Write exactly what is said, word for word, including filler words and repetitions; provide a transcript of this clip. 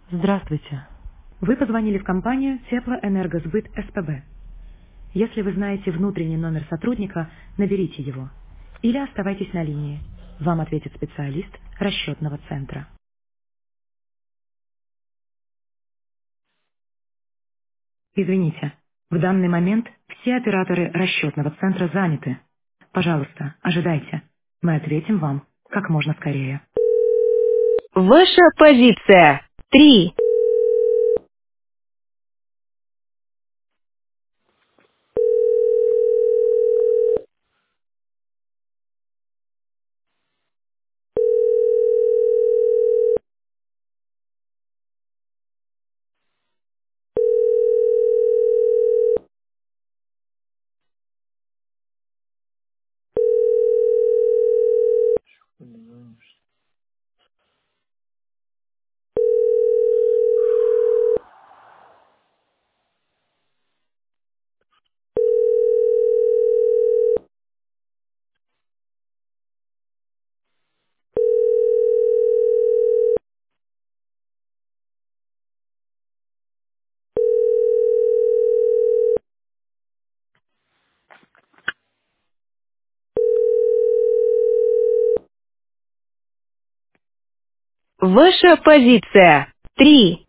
Здравствуйте. Вы позвонили в компанию Теплоэнергосбыт СПБ. Если вы знаете внутренний номер сотрудника, наберите его. Или оставайтесь на линии. Вам ответит специалист расчетного центра. Извините, в данный момент все операторы расчетного центра заняты. Пожалуйста, ожидайте. Мы ответим вам как можно скорее. Ваша позиция. Три. Ваша позиция. Три.